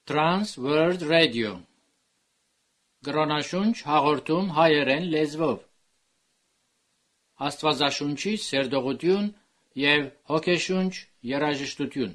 Trans World Radio Գրոնաշունչ հաղորդում հայերեն լեզվով Աստվածաշունչի սերտողություն և հոգեշունչ երաժշտություն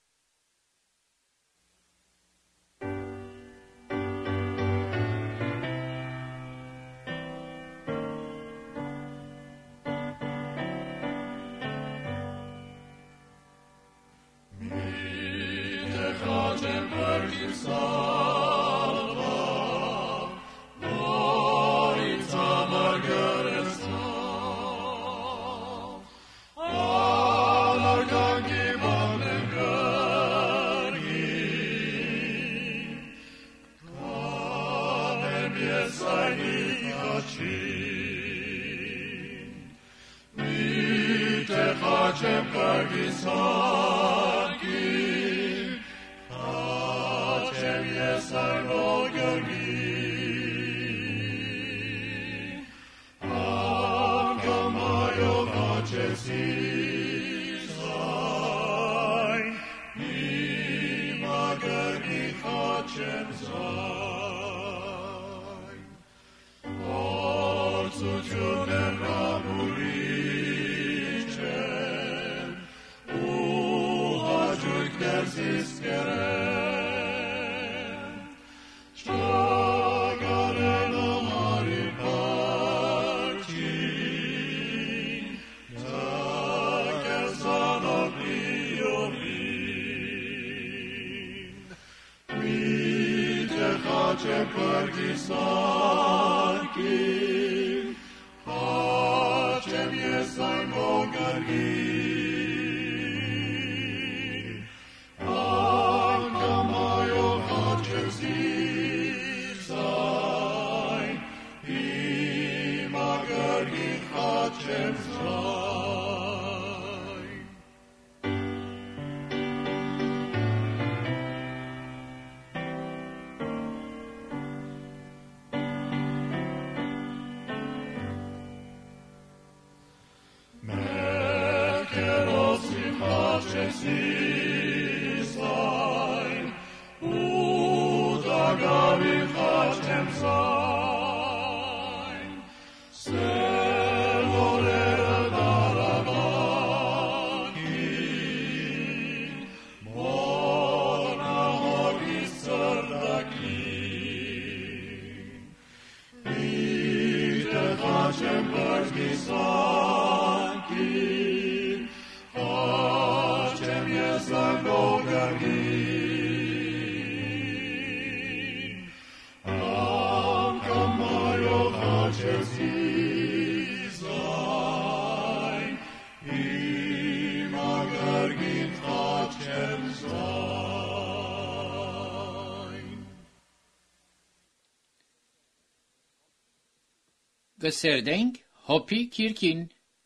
Գսերդենք հոպի կիրքին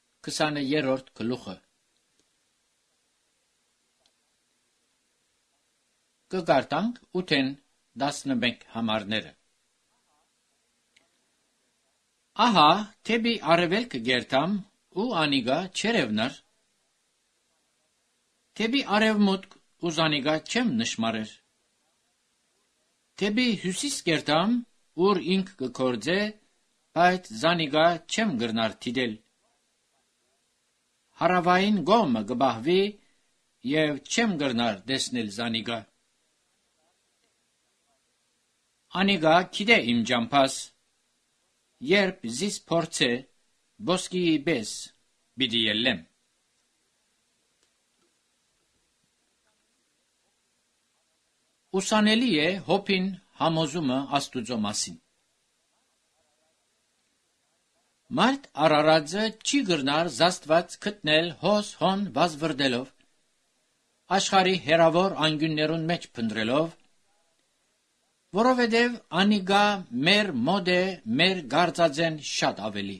20-րդ գլուխը Կգարտանք 8-11 համարները Ահա թեբի արևելք գերտամ ու անիգա չերևնար թեբի արևմուտք ու զանիգա չեմ նշմարեր թեբի հյուսիս գերտամ ուր ինք կկործե Այդ զանիգա չեմ գրնար թիդել Հարավային գոմը գբահվի և չեմ գրնար դեսնել զանիգա Անիգա քիդե իմ ջամփաս Երբ զիս փորձե բոսկիի բես բիդի ելեմ Ուսանելի է հոպին համոզումը աստուծո մասին Մարդ արարածը չի գրնար զաստված գտնել հոս հոն վազվրդելով, աշխարի հերավոր անգյուններուն մեջ փնտրելով, որովհետև անիգա մեր մոդ է մեր գարծածեն շատ ավելի։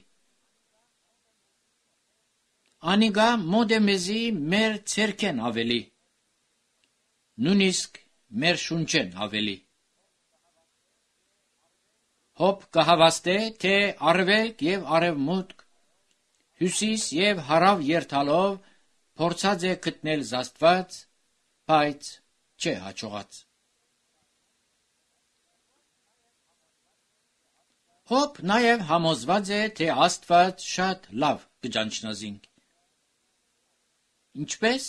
Անիգա մոդ է մեզի մեր ցերքեն ավելի, նույնիսկ մեր շունչեն ավելի։ Հոբ կհավաստե, թե արևելք և արևմուտք, հյուսիս և հարավ երթալով փորձած է գտնել զաստված, բայց չէ հաջողած։ Հոբ նաև համոզված է, թե Աստված շատ լավ կճանչնազինք։ Ինչպես?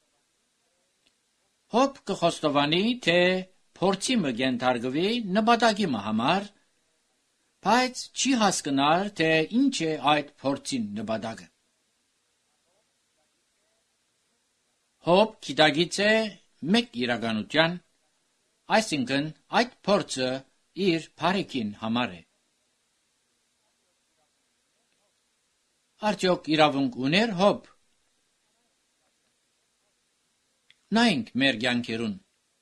Հոբ կխոստովանի, թե փորձի մը գենթարգվի նպատակի մը համար, բայց չի հասկնար, թե ինչ է այդ փորձին նպատակը։ Հոբ գիտագից է մեկ իրականության, այսինքն այդ փորձը իր բարիքին համար է։ Արդյոք իրավունք ուներ Հոբ։ Նայենք մեր կյանքերուն։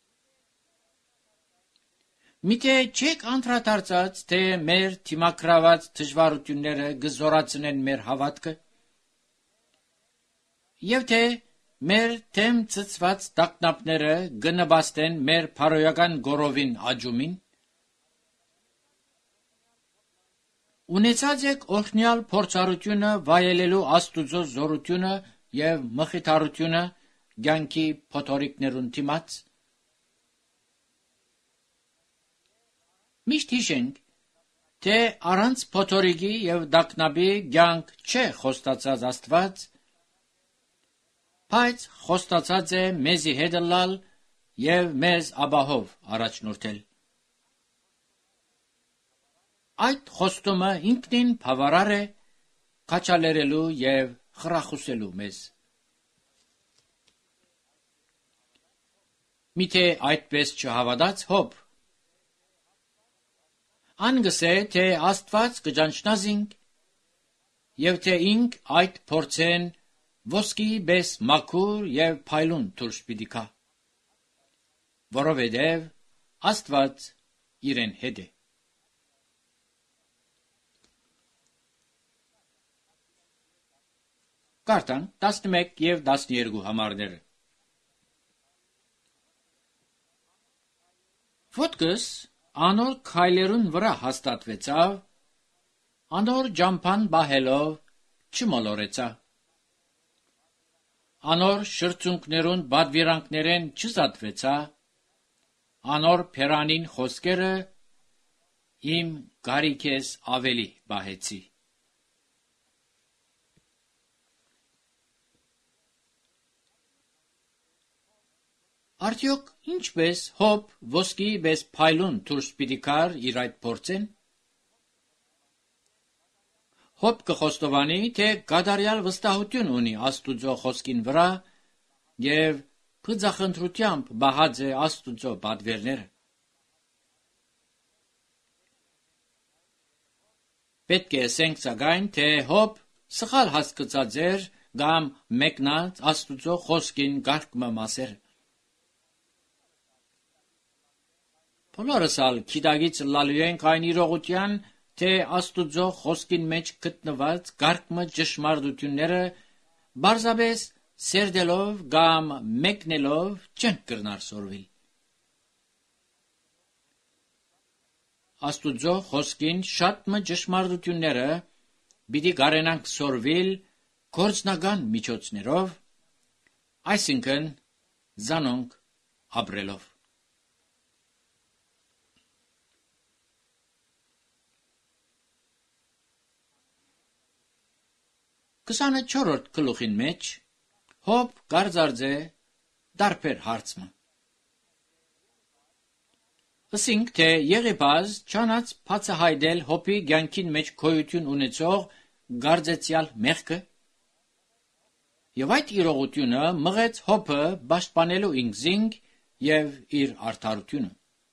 Միթե չեք անդրադարձած, թե մեր թիմակրաված դժվարությունները կզորացնեն մեր հավատքը, եւ թե մեր թեմ ծծված տագնապները կնպաստեն մեր փարոյական գորովին աճումին։ Ունեցած եք օրհնյալ փորձառությունը վայելելու Աստուծո զորությունը եւ մխիթարությունը կյանքի փոթորիկներուն դիմաց։ Միշտ հիշենք, թե առանց փոթորիկի եւ տագնապի կյանք չէ խոստացած Աստված, բայց խոստացած է մեզի հետ լալ եւ մեզ աբահով առաջնորդել։ Այդ խոստումը ինքնին բավարար է քաչալերելու եւ խրախուսելու մեզ։ Միթե այդպես չհավատաց Հոբ։ Անգսե, թե Աստված կճանչնազինք եւ թե ինք այդ փորձեն ոսկի բես մաքուր եւ փայլուն դուրս պիտի գա, որովհետեւ Աստված իրեն հետ է։ Կարդանք 11 եւ 12 համարները։ Ոտքս անոր քայլերուն վրա հաստատվեցավ, անոր ջամփան բահելով չմոլորեցա։ Անոր շրցունքներուն բադվիրանքներեն չզատվեցա, անոր փերանին խոսքերը իմ գարիքես ավելի բահեցի։ Արդյոք ինչպես Հոբ ոսկի պես փայլուն դուրս պիտի գար իր այդ փորձեն։ Հոբ կխոստովանի, թե կատարյալ վստահություն ունի Աստուծո խոսքին վրա եւ փծախնդրությամբ բահած է Աստուծո պատվերները։ Պետք է ասենք սակայն, թե Հոբ սխալ հասկացած էր կամ մեկնած Աստուծո խոսքին գարկմը մասեր։ Բոլորս ալ գիտագից լալու ենք այն իրողության, թե Աստուծո խոսքին մեջ գտնված գարկմը ճշմարտությունները բարձաբես սերդելով կամ մեկնելով չեն կրնար սորվել։ Աստուծո խոսքին շատ մը ճշմարտությունները պիտի կարենանք սորվել գործնական միջոցներով, այսինքն զանոնք ապրելով։ 24-րդ գլուխին մեջ Հոբ գարձարձե դարբեր հարցմը։ Ասինք, թե Եղիպազ չանաց բացահայտել Հոբի կյանքին մեջ գոյություն ունեցող գարձեցյալ մեղքը, եւ այդ իրողությունը մղեց Հոբը պաշտպանելու ինքզինք եւ իր արդարությունը,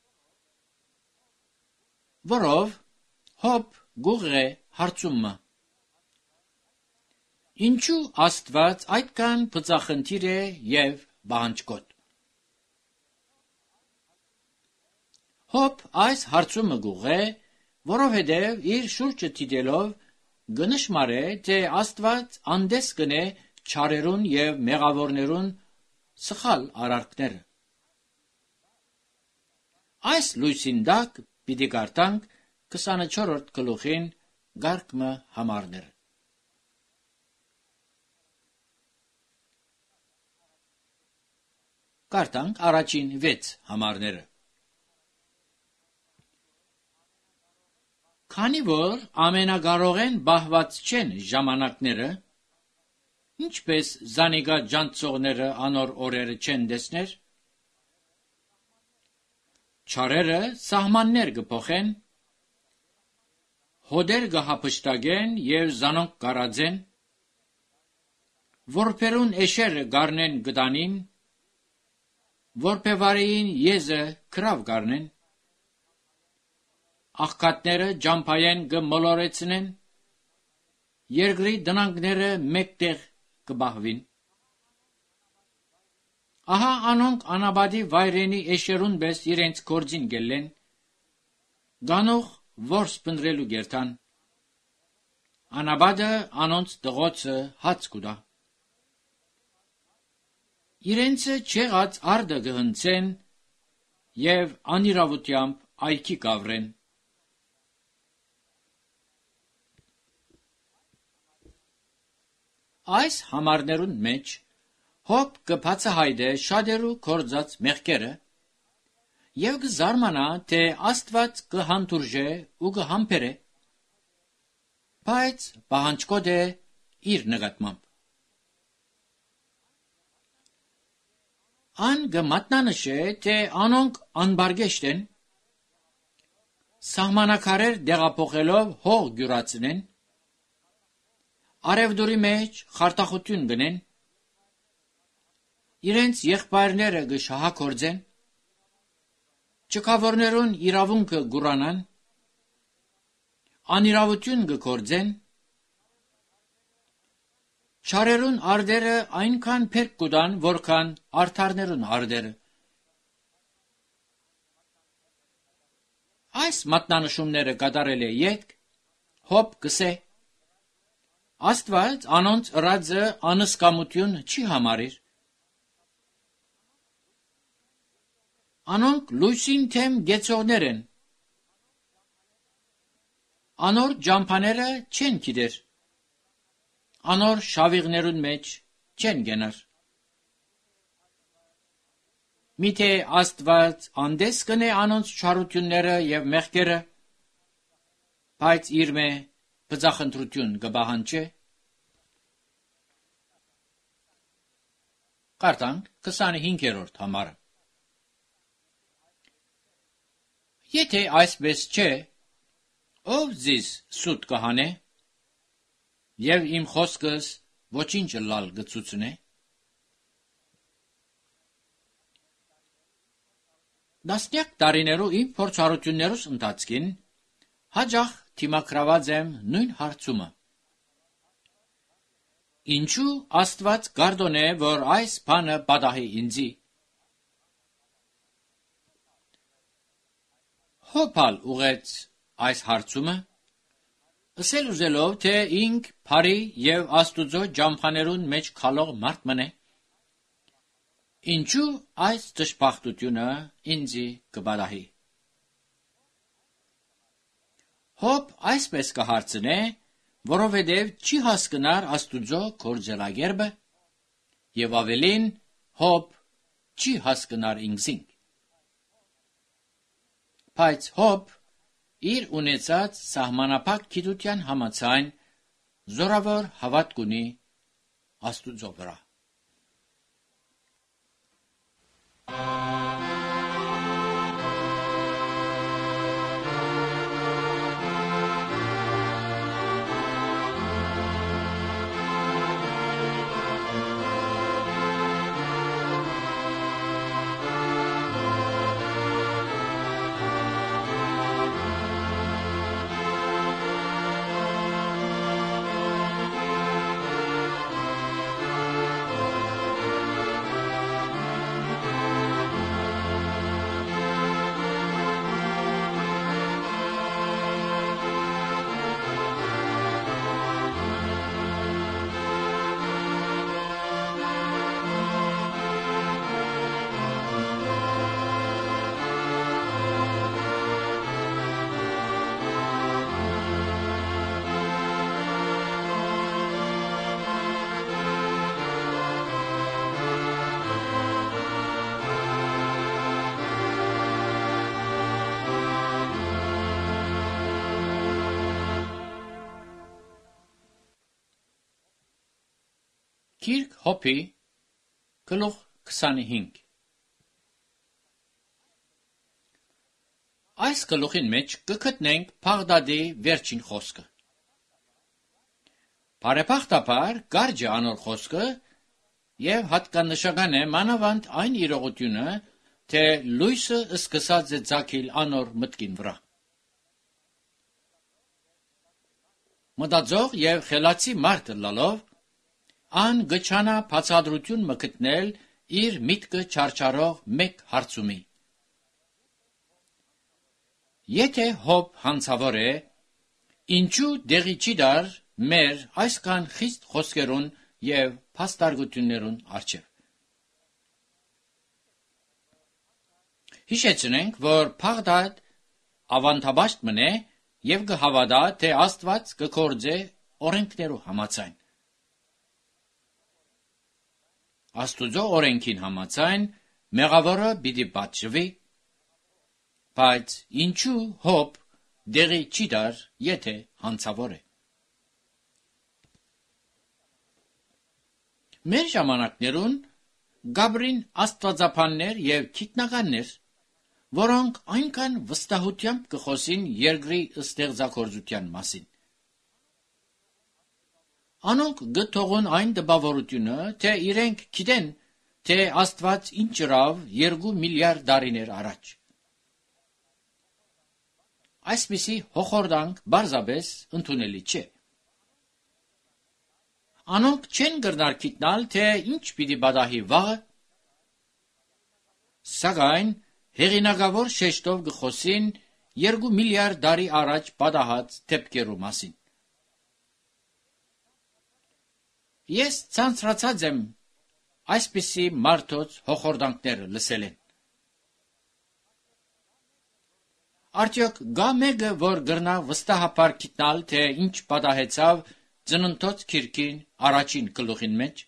որով Հոբ գուղե հարցումը։ Ինչու Աստված այդքան բծախնդիր է եւ բանջկոտ։ Հոբ այս հարցումը գուղե, որովհետեւ իր շուրջը դիտելով գնշմար է, թե Աստված անդես կնե չարերուն եւ մեղավորներուն սխալ արարքները։ Այս լույսին դակ պիտի կարդանք 24-րդ գլուխին գարկմը համարները։ Կարդանք առաջին 6 համարները։ Քանի որ ամենագարողեն բահված չեն ժամանակները, ինչպես զանիգա ջանցողները անոր օրերը չեն դեսներ, չարերը սահմաններ կփոխեն, հոդեր կհապշտագեն և զանոնք կարածեն, որբերուն էշերը գարնեն գտանին, որբևարեին եզը կրավ գարնեն, աղքատները ջամփայեն կմոլորեցնեն, երկրի դնանքները մեկտեղ կբահվին։ Ահա անոնք անաբադի վայրենի էշերուն պես իրենց գործին գելեն, գանող որս պնդրելու գերտան, անաբադը անոնց դղոցը հաց կուտա։ Իրենցը չեղած արդը կհնցեն և անիրավությամբ այքի կավրեն։ Այս համարներուն մեջ Հոբ կբացահայտե շատերու կործած մեղքերը և կզարմանա, թե Աստված կհանդուրժե ու կհամբերե, բայց պահանջկոտ է իր նկատմամբ։ Ան կմատնանշե, թե անոնք անբարգեշտ են, սահմանակարեր դեղափոխելով հող գյուրացնեն, արևդուրի մեջ խարտախություն գնեն, իրենց եղբայրները կշահագործեն, չքավորներուն իրավունքը գուրանան, անիրավություն կգործեն, չարերուն արդերը այնքան փերկ կուտան, որքան արդարներուն արդերը։ Այս մատնանշումները կատարել է ետք, Հոբ կսե, Աստված անոնց ըրածը անսկամություն չի համարիր։ Անոնք լույսին թեմ գեցողներ են, անոր ջամփաները չեն գիտեր, անոր շավիղներուն մեջ չեն գենար։ Միթե Աստված անդես կնե անոնց չարությունները և մեղքերը, բայց իրմե բծախնդրություն կբահանջե։ Կարդանք 25-րդ համարը։ Եթե այսպես չէ, ով զիս սուտ կհանե, և իմ խոսքս ոչինչ լալ գծուցնե։ Դասնյակ տարիներու իմ փորձառություններուս ընթացքին հաջող թիմակրաված եմ նույն հարցումը. ինչու Աստված գարդոն է, որ այս բանը պատահի ինձի։ Հոբալ ուղեց այս հարցումը, ըսել ուզելով, թե ինք բարի և Աստուծո ջամփաներուն մեջ քալող մարդ մնե, ինչու այս դժբախտությունը ինձի կպատահի։ Հոբ այսպես կհարցնե, որովհետև չի հասկնար Աստուծո գործելագերբը, և ավելին Հոբ չի հասկնար ինքզինք։ Բայց Հոբ իր ունեցած սահմանափակ գիտության համաձայն զորավոր հավատք ունի Աստուծո վրա։ Գիրք Հոբի գլուխ 25 Այս գլուխին մեջ կգտնենք Բաղդադի վերջին խոսքը։ Բարեբախտաբար կարճ է անոր խոսքը եւ հատկանշական է մանավանդ այն իրողությունը, թե լույսը սկսած է ցակել անոր մտքին վրա։ Մտածող եւ խելացի մարդ լալով ան գճանա բացադրություն մը գտնել իր միտքը չարչարող մեկ հարցումի։ Եթե Հոբ հանցավոր է, ինչու դեղի չի դար մեր այսքան խիստ խոսքերուն եւ փաստարկություններուն առջև։ Հիշեցնենք, որ Բաղդադ ավանդաբաշտ մնե եւ կհավատա, թե Աստված կգործե օրենքներու համաձայն։ Աստուծո օրենքին համաձայն մեղավորը պիտի պատժվի, բայց ինչու Հոբ դեղի չի դար, եթե հանցավոր է։ Մեր ժամանակներուն գաբրին աստվածաբաններ եւ գիտնականներ, որոնք այնքան վստահությամբ կխոսին երկրի ստեղծագործության մասին։ Անոնք գտողուն այն դպավորությունը, թե իրենք գիտեն, թե Աստված ինչ ըրավ 2 միլիարդ տարիներ առաջ։ Այսպիսի հոխորտանք բարձաբես ընդունելի չէ։ Անոնք չեն գրնար գիտնալ, թե ինչ պիտի պատահի վաղը, սակայն հեղինակավոր շեշտով կխոսին 2 միլիարդ տարի առաջ պատահած դեպքերու մասին։ Ես ցանցրացած եմ այսպիսի մարդոց հոխորտանքները լսելեն։ Արդյոք գա մեկը, որ գրնա վստահաբար գիտնալ, թե ինչ պատահեցավ ծննդոց քիրքին առաջին գլուխին մեջ։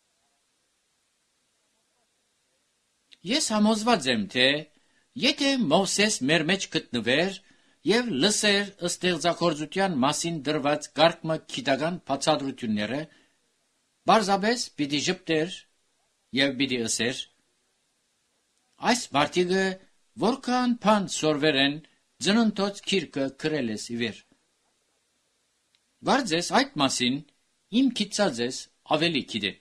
Ես համոզված եմ, թե եթե Մովսես մեր մեջ գտնվեր եւ լսեր ստեղծագործության մասին դրված կարգմը գիտական բացատրությունները, բարձաբես պիտի ժպտեր եւ պիտի ըսեր. այս մարդիկը որքան բան սորվեր են ծննդոց քիրքը գրել ես իվեր։ Կարծես այդ մասին իմ գիտածես ավելի գիտե։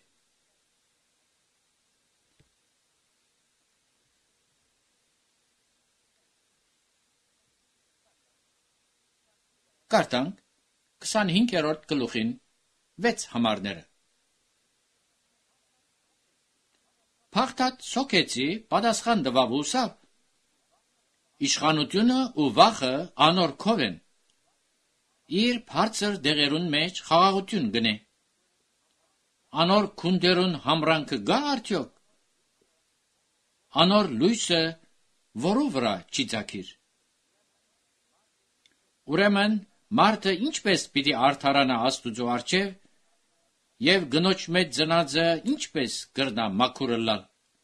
Կարդանք 25-րդ գլուխին 6 համարները։ Բաղդադ սոքեցի պատասխան տվավ ուսավ. Իշխանությունը ու վախը անոր քով են, իր բարձր դեղերուն մեջ խաղաղություն գնե։ Անոր քունդերուն համրանքը գա արդյոք, անոր լույսը որու վրա չի ցակիր։ Ուրեմն մարդը ինչպես պիտի արդարանա Աստուծո առջև եւ գնոջ մեջ ծնածը ինչպես կրնա մաքուրըլալ։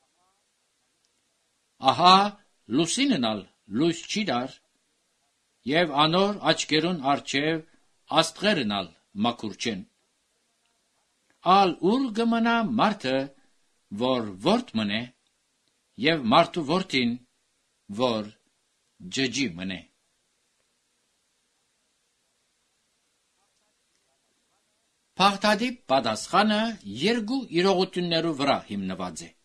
Ահա լուսիննալ լույս չի դար եւ անոր աչքերուն առջև աստղերնալ մաքուր չեն։ Ալ ուր գմնա մարդը, որ ворդ մնե եւ մարդու որդին, որ ջջի մնե։ Բաղդադի պատասխանը երկու իրողություններու վրա հիմնված է։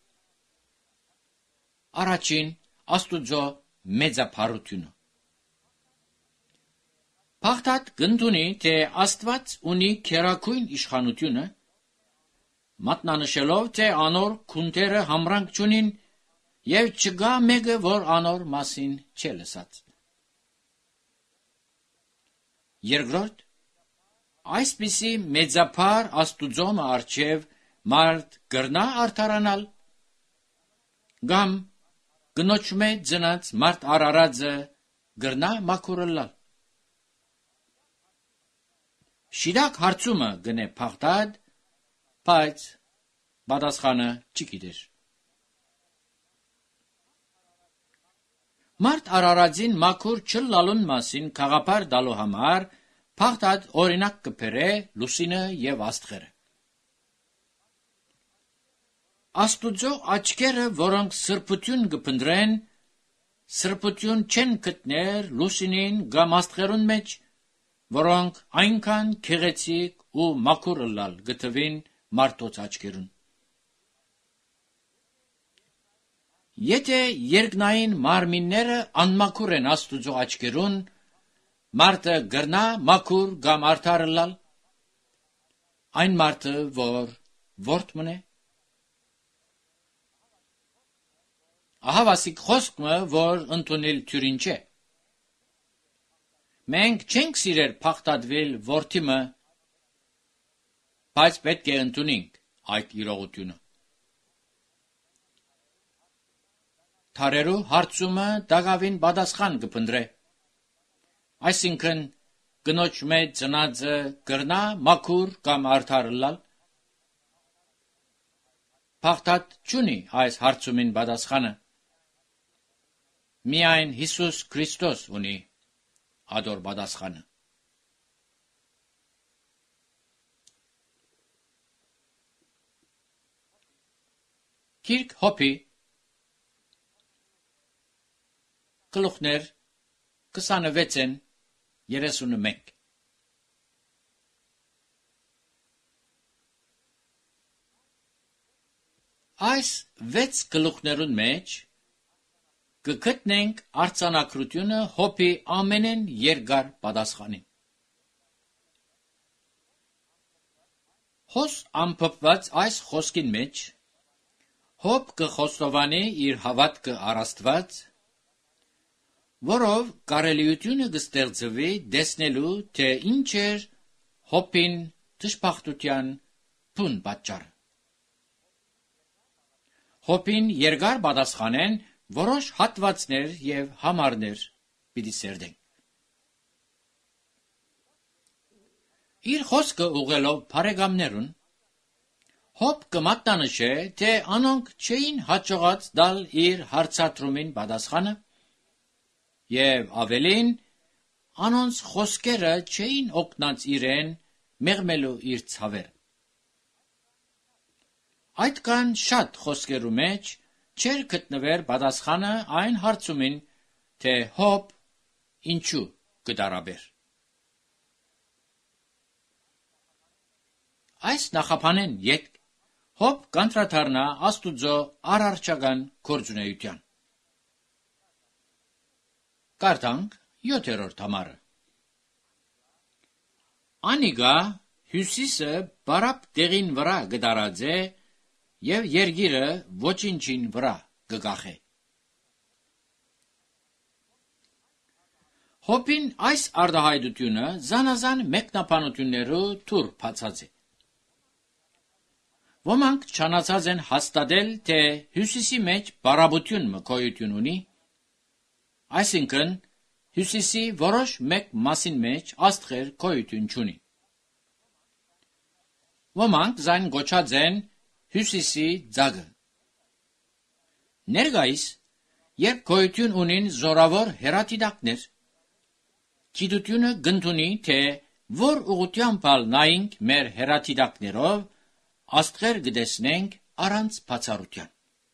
Առաջին Աստուծո մեծափառությունը։ Բաղդադ գնդունի, թե Աստված ունի քերակույն իշխանությունը, մատնանշելով, թե անոր քունտերը համրանք չունին եւ չկա մեկը, որ անոր մասին չէ լսած։ Երկրորդ, այսպիսի մեծափառ Աստուծոն առջև մարդ գրնա արդարանալ, կամ գնոջ մեջ ծնած մարդ արարածը գրնա մաքուրըլալ։ Շիրակ հարցումը գնե Բաղդադ, բայց պատասխանը չգիտեր։ Մարդ արարածին մաքուր չլալուն մասին խաղապար դալու համար Բաղդադ օրինակ կբերե լուսինը եւ աստղերը։ Աստուծո աչքերը, որոնք սրբություն կփնտրեն, սրբություն չեն գտներ լուսինին կամ աստղերուն մեջ, որոնք այնքան քեղեցիկ ու մաքուր ըլլալ գտվին մարդոց աչքերուն։ Եթե երկնային մարմինները անմաքուր են Աստուծո աչքերուն, մարդը գրնա մաքուր կամ արդար ըլլալ, այն մարդը, որ ворդ մնե։ Ահավասիկ խոսքը, որ ընդունել թյուրին չէ։ Մենք չենք սիրեր փախտadվել որդիմը, բայց պետք է ընդունենք այդ իրողությունը։ Թարերու հարցումը դակավին պատասխան կփնտրե։ Այսինքն կնոջ մեջ ծնածը կրնա մաքուր կամ արդար ըլլալ։ Փախտած չունի այս հարցումին պատասխանը։ Միայն Հիսուս Քրիստոս ունի ադոր պատասխանը։ Քիրք Հոբի գլուխներ 26-ն 31։ Այս 6 գլուխներուն մեջ կգտնենք արձանագրությունը Հոբի ամենեն երկար պատասխանին։ Հոս ամփոփված այս խոսքին մեջ Հոբ կխոստովանի իր հավատքը առ Աստված, որով կարելիությունը կստեղծվի տեսնելու, թե ինչ էր Հոբին դժբախտության բուն պատճառը։ Հոբին երկար պատասխանեն որոշ հատվածներ եւ համարներ պիտի սերդենք։ Իր խոսքը ուղղելով բարեկամներուն, Հոբ կմատնանշե, թե անոնք չէին հաջողած դալ իր հարցադրումին պատասխանը եւ ավելին անոնց խոսքերը չէին օգնած իրեն մեղմելու իր ցավերը։ Այդքան շատ խոսքերու մեջ չէր գտնվեր պատասխանը այն հարցումին, թե Հոբ ինչու կդարաբեր։ Այս նախապանեն յետ Հոբ կանտրադառնա Աստուծո արարչական գործունեության։ Կարդանք 7-րդ համարը։ Անիգա հյուսիսը բարապ տեղին վրա գդարած է եւ երգիրը ոչինչին վրա գգախե։ Հոբին այս արտահայտությունը զանազան մեկնաբանություններու թուր բացած է։ Ոմանք չանացած են հաստատել, թե հյուսիսի մեջ բարաբություն մկոյություն ունի, այսինքն հյուսիսի որոշ մեկ մասին մեջ աստղեր կոյություն չունի։ Ոմանք զայն գոչած են հյուսիսի ձագը։ Ներկայիս, երբ կոյություն ունին զորավոր հեռատիտակներ, գիտությունը գնդունի, թե որ ուղղությամբ նայենք մեր հեռատիտակներով, աստղեր գտեսնենք առանց բացառության։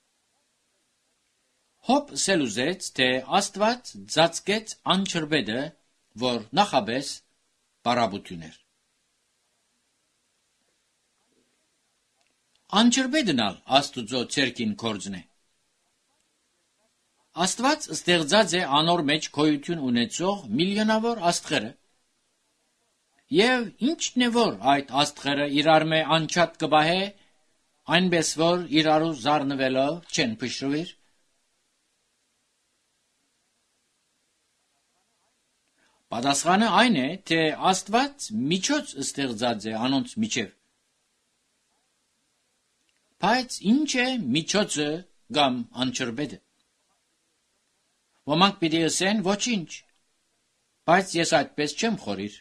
Հոբ սելուզեց, թե Աստված ծածկեց անջրբետը, որ նախաբես բարաբություն էր։ Անջրբետն ալ Աստուծո ցերկին կորձն է։ Աստված ստեղծած է անոր մեջ գոյություն ունեցող միլիոնավոր աստղերը, եւ ինչն է որ այդ աստղերը իրար մե անչափ կբահե, այնպես որ իրարու զարնվելով չեն փշրվիր։ Պատասխանը այն է, թե Աստված միջոց ստեղծած է անոնց միջև։ Բայց ինչ է միջոցը կամ անջրբետը։ Ոմանք պիտի ասեն ոչինչ, բայց ես այդպես չեմ խորիր։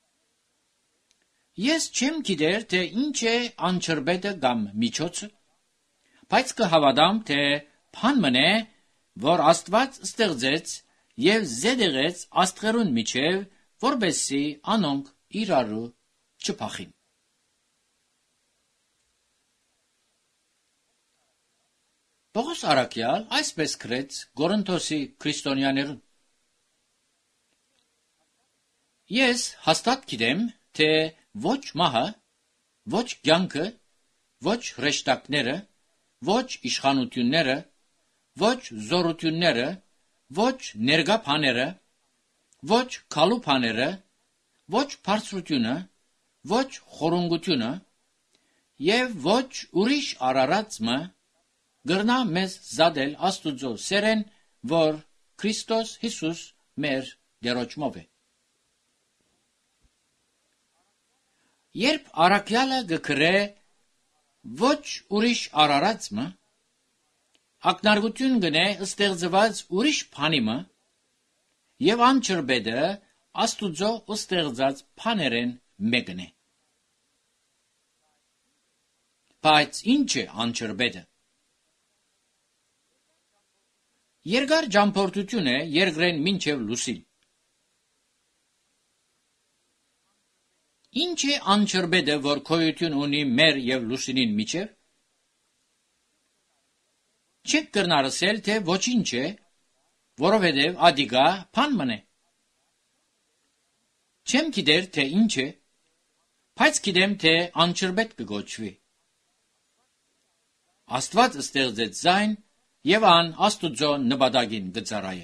Ես չեմ գիտեր, թե ինչ է անջրբետը կամ միջոցը, բայց կհավատամ, թե բան մնե, որ Աստված ստեղծեց եւ զեդեղեց աստղերուն միջև, որբեսի անոնք իրարու չփախին։ Պողոս Արաքյալ այսպես գրեց Կորինթոսի քրիստոնյաներուն. Ես հաստատ գիտեմ, թե ոչ մահը, ոչ կյանքը, ոչ հրեշտակները, ոչ իշխանությունները, ոչ զորությունները, ոչ ներկա բաները, ոչ քալու բաները, ոչ բարձրությունը, ոչ խորունգությունը եւ ոչ ուրիշ արարածը գրնա մեզ զադել Աստուծո սերեն, որ Քրիստոս Հիսուս մեր Տերոջմով է։ Երբ Արաքյալը գկրե ոչ ուրիշ արարածը, ակնարկություն գնե ստեղծված ուրիշ բանիմը եւ անչրբեդը Աստուծո ստեղծած բաներեն մեկն է։ Բայց ինչ է անչրբեդը։ Երկար ճամփորդություն է երկրեն մինչև լուսին։ Ինչ է անչրբեդը, որ գոյություն ունի մեր եւ լուսինին միջև։ Չեք կրնարսել, թե ոչինչ է, որովհետև ադիգա բան մնե։ Չեմ գիտեր, թե ինչ է, բայց գիտեմ, թե անչրբեդ կգոչվի։ Աստված ստեղծեց ձայն եւ ան Աստուծո նպատակին կծառայե։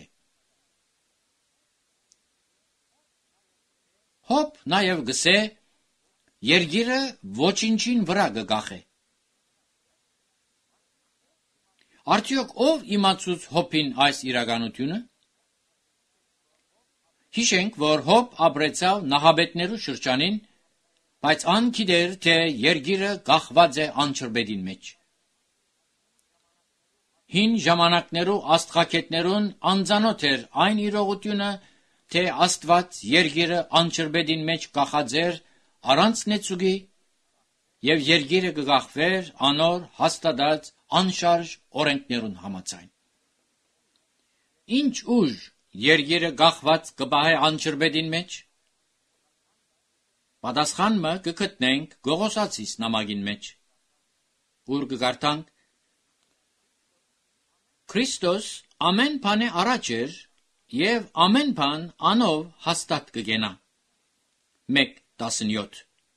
Հոբ նաեւ գսե երկիրը ոչինչին վրա կգախե։ Արդյոք ով իմացուց Հոբին այս իրականությունը։ Հիշենք, որ Հոբ ապրեցավ նահաբետներու շրջանին, բայց ան գիտեր, թե երկիրը գախված է անչրբեդին մեջ։ Հին ժամանակներու աստղագետներուն անծանոթ էր այն իրողությունը, թե Աստված երկիրը անչրբեդին մեջ գախած էր առանց նեցուգի եւ երկիրը կգախվեր անոր հաստատած անշարժ օրենքներուն համաձայն։ Ինչ ուժ երկիրը գախված կբահե անչրբեդին մեջ։ Պատասխանը կգտնենք Գողոսացիս նամակին մեջ, ուր կգարտանք. Քրիստոս ամեն բանը առաջ էր եւ ամեն բան անով հաստատ կգենա։ 1:17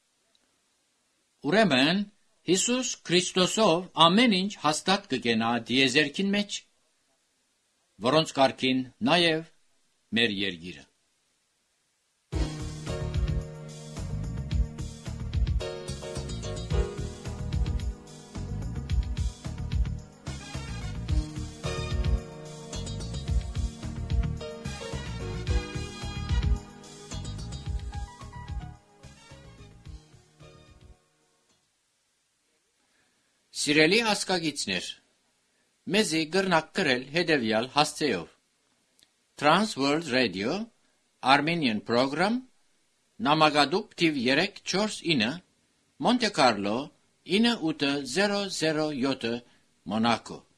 Ուրեմն Հիսուս Քրիստոսով ամեն ինչ հաստատ կգենա դիեզերքին մեջ, որոնց կարգին նաեւ մեր երկիրը։ Սիրելի հասկագիցներ, մեզի գրնակ կրել հետևյալ հասցեով. Trans World Radio, Armenian Program, նամակադուք թիվ 349, Monte Carlo, 9807, Monaco